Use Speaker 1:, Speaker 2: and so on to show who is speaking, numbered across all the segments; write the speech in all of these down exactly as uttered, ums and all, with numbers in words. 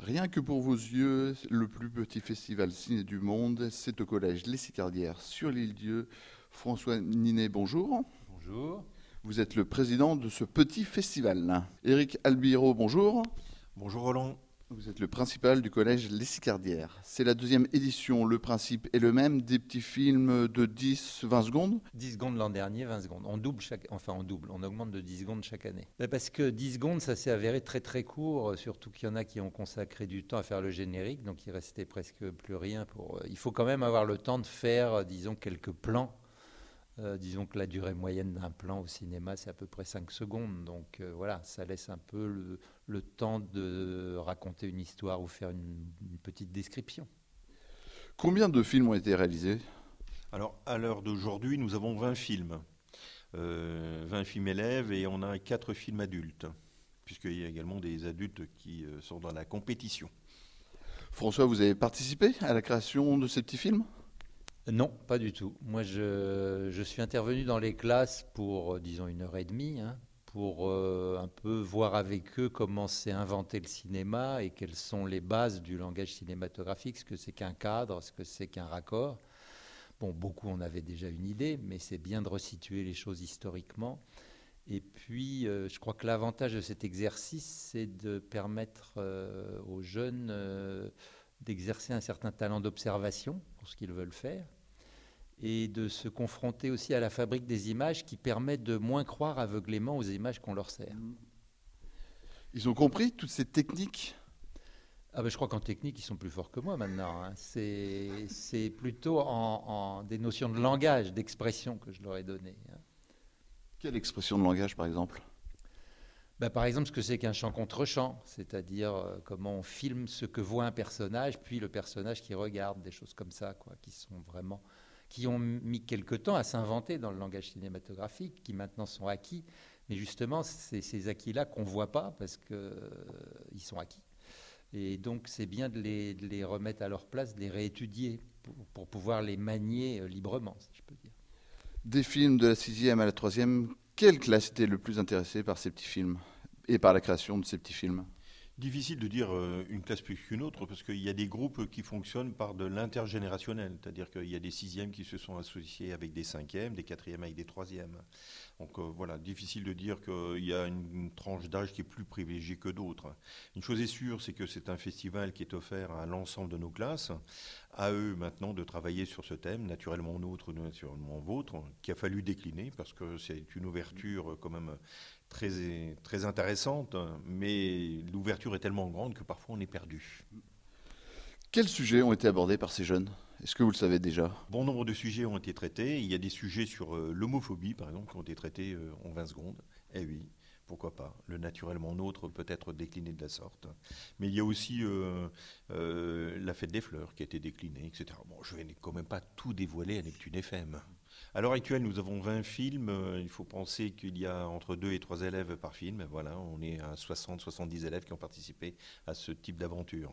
Speaker 1: Rien que pour vos yeux, le plus petit festival ciné du monde, c'est au collège Les Sicardières sur l'île Dieu. François Ninet, bonjour.
Speaker 2: Bonjour.
Speaker 1: Vous êtes le président de ce petit festival. Éric Albiro, bonjour.
Speaker 3: Bonjour Roland.
Speaker 1: Vous êtes le principal du collège Les Sicardières. C'est la deuxième édition. Le principe est le même, des petits films de dix à vingt secondes.
Speaker 2: dix secondes l'an dernier, vingt secondes. On double chaque, enfin on double, on augmente de dix secondes chaque année. Ben parce que dix secondes, ça s'est avéré très très court, surtout qu'il y en a qui ont consacré du temps à faire le générique, donc il restait presque plus rien pour. Il faut quand même avoir le temps de faire, disons, quelques plans. Euh, disons que la durée moyenne d'un plan au cinéma, c'est à peu près cinq secondes. Donc euh, voilà, ça laisse un peu le, le temps de raconter une histoire ou faire une, une petite description.
Speaker 1: Combien de films ont été réalisés ?
Speaker 3: Alors, à l'heure d'aujourd'hui, nous avons vingt films. Euh, vingt films élèves et on a quatre films adultes, puisqu'il y a également des adultes qui euh, sont dans la compétition.
Speaker 1: François, vous avez participé à la création de ces petits films ?
Speaker 2: Non, pas du tout. Moi, je, je suis intervenu dans les classes pour, euh, disons, une heure et demie, hein, pour euh, un peu voir avec eux comment s'est inventé le cinéma et quelles sont les bases du langage cinématographique, ce que c'est qu'un cadre, ce que c'est qu'un raccord. Bon, beaucoup en avaient déjà une idée, mais c'est bien de resituer les choses historiquement. Et puis, euh, je crois que l'avantage de cet exercice, c'est de permettre euh, aux jeunes euh, d'exercer un certain talent d'observation pour ce qu'ils veulent faire, et de se confronter aussi à la fabrique des images qui permet de moins croire aveuglément aux images qu'on leur sert.
Speaker 1: Ils ont compris toutes ces techniques ?
Speaker 2: Ah ben, je crois qu'en technique, ils sont plus forts que moi maintenant. Hein. C'est, c'est plutôt en, en des notions de langage, d'expression que je leur ai données. Hein.
Speaker 1: Quelle expression de langage, par exemple ?
Speaker 2: Ben, par exemple, ce que c'est qu'un chant contre chant, c'est-à-dire euh, comment on filme ce que voit un personnage, puis le personnage qui regarde, des choses comme ça, quoi, qui sont vraiment... qui ont mis quelque temps à s'inventer dans le langage cinématographique, qui maintenant sont acquis. Mais justement, c'est ces acquis-là qu'on ne voit pas parce qu'ils euh, sont acquis. Et donc, c'est bien de les, de les remettre à leur place, de les réétudier pour, pour pouvoir les manier euh, librement, si je peux dire.
Speaker 1: Des films de la sixième à la troisième, quelle classe était le plus intéressée par ces petits films et par la création de ces petits films ?
Speaker 3: Difficile de dire euh, une classe plus qu'une autre, parce qu'il y a des groupes qui fonctionnent par de l'intergénérationnel, c'est-à-dire qu'il y a des sixièmes qui se sont associés avec des cinquièmes, des quatrièmes avec des troisièmes. Donc euh, voilà, difficile de dire qu'il y a une, une tranche d'âge qui est plus privilégiée que d'autres. Une chose est sûre, c'est que c'est un festival qui est offert à l'ensemble de nos classes, à eux maintenant de travailler sur ce thème, naturellement nôtre, naturellement vôtre, qu'il a fallu décliner, parce que c'est une ouverture quand même très, très intéressante, mais l'ouverture est tellement grande que parfois on est perdu.
Speaker 1: Quels sujets ont été abordés par ces jeunes ? Est-ce que vous le savez déjà ?
Speaker 3: Bon nombre de sujets ont été traités. Il y a des sujets sur euh, l'homophobie, par exemple, qui ont été traités euh, en vingt secondes. Eh oui, pourquoi pas. Le naturellement nôtre peut être décliné de la sorte. Mais il y a aussi euh, euh, la fête des fleurs qui a été déclinée, et cetera. Bon, je ne vais quand même pas tout dévoiler à Neptune F M. À l'heure actuelle, nous avons vingt films. Il faut penser qu'il y a entre deux et trois élèves par film. Voilà, on est à soixante à soixante-dix élèves qui ont participé à ce type d'aventure.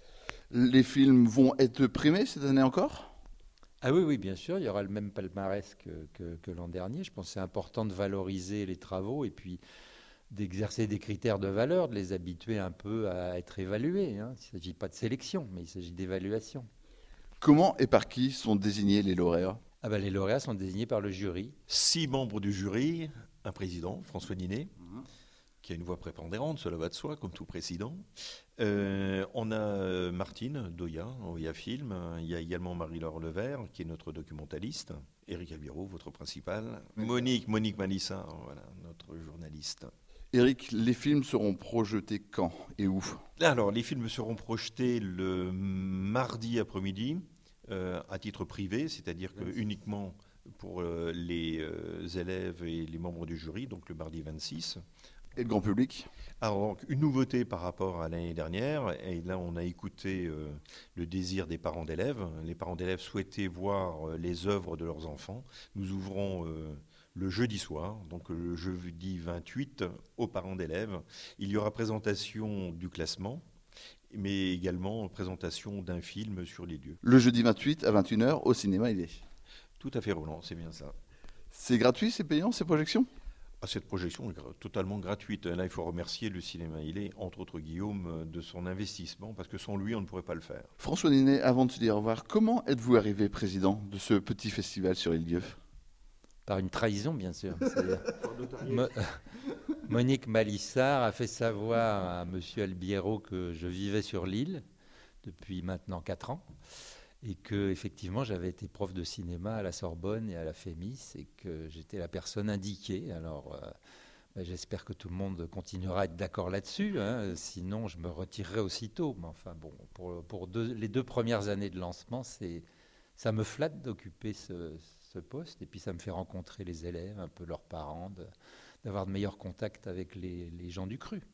Speaker 1: Les films vont être primés cette année encore ?
Speaker 2: Ah oui, oui, bien sûr, il y aura le même palmarès que, que, que l'an dernier. Je pense que c'est important de valoriser les travaux et puis d'exercer des critères de valeur, de les habituer un peu à être évalués. Hein. Il ne s'agit pas de sélection, mais il s'agit d'évaluation.
Speaker 1: Comment et par qui sont désignés les lauréats ?
Speaker 2: Ah ben, les lauréats sont désignés par le jury.
Speaker 3: Six membres du jury, un président, François Ninet, mmh. qui a une voix prépondérante, cela va de soi, comme tout président. Euh, on a Martine Doya, Oya Film. Il y a également Marie-Laure Levert, qui est notre documentaliste. Éric Albiro, votre principal. Oui. Monique, Monique Malissa, voilà, notre journaliste.
Speaker 1: Éric, les films seront projetés quand et où ?
Speaker 3: Alors, les films seront projetés le mardi après-midi, euh, à titre privé, c'est-à-dire que uniquement pour euh, les euh, élèves et les membres du jury, donc le mardi vingt-six.
Speaker 1: Et le grand public ?
Speaker 3: Alors, donc, une nouveauté par rapport à l'année dernière, et là on a écouté euh, le désir des parents d'élèves. Les parents d'élèves souhaitaient voir euh, les œuvres de leurs enfants. Nous ouvrons euh, le jeudi soir, donc le jeudi vingt-huit, aux parents d'élèves. Il y aura présentation du classement, mais également présentation d'un film sur les lieux.
Speaker 1: Le jeudi vingt-huit à vingt et une heures au cinéma il est.
Speaker 3: Tout à fait, Roland, c'est bien ça.
Speaker 1: C'est gratuit, c'est payant, ces projections ?
Speaker 3: Ah, cette projection est gra- totalement gratuite. Là, il faut remercier le cinéma Illet, entre autres Guillaume, euh, de son investissement, parce que sans lui, on ne pourrait pas le faire.
Speaker 1: François Ninet, avant de se dire au revoir, comment êtes-vous arrivé président de ce petit festival sur l'île d'Yeu?
Speaker 2: Par une trahison, bien sûr. C'est-à-dire, Mo- Monique Malissard a fait savoir à M. Albiero que je vivais sur l'île depuis maintenant quatre ans et que effectivement j'avais été prof de cinéma à la Sorbonne et à la Fémis et que j'étais la personne indiquée. Alors euh, ben, j'espère que tout le monde continuera à être d'accord là-dessus, hein, sinon je me retirerai aussitôt. Mais enfin bon, pour, pour deux- les deux premières années de lancement, c'est, ça me flatte d'occuper ce, ce poste et puis ça me fait rencontrer les élèves, un peu leurs parents, de- d'avoir de meilleurs contacts avec les, les gens du cru.